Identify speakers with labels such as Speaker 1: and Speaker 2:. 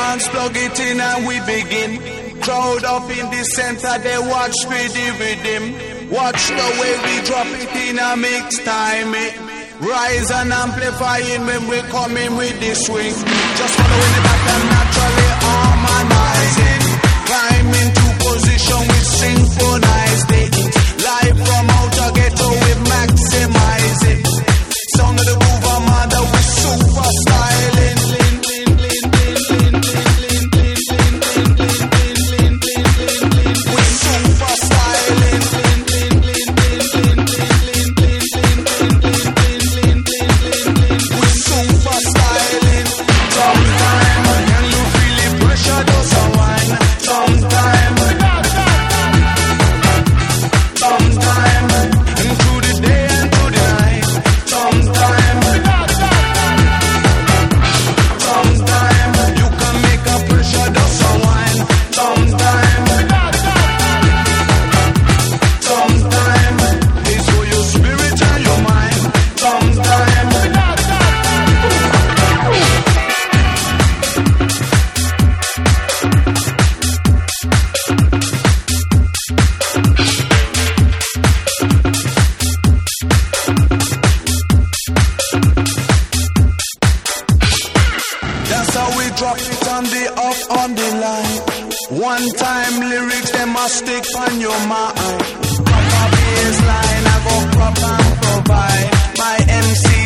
Speaker 1: dance, plug it in and we begin. Crowd up in the center, they watch with the rhythm. Watch the way we drop it in a mix time. Rise and amplifying when we coming with the swing. Just following the pattern, naturally harmonizing. Climb into position, we synchronize it. Live from outer ghetto, we maximize it. Sound of the groove, Armada, we super styling. We super styling. We super styling. Sometime, can you feel the pressure just unwind? Sometime, and through the day and through the night. Sometime, you can make a pressure just unwind. Sometime, it's for your spirit and your mind. Sometime. That's how we drop it on the up on the line. One time lyrics, they must stick on your mind. Proper bass line, I go prop and provide. My MC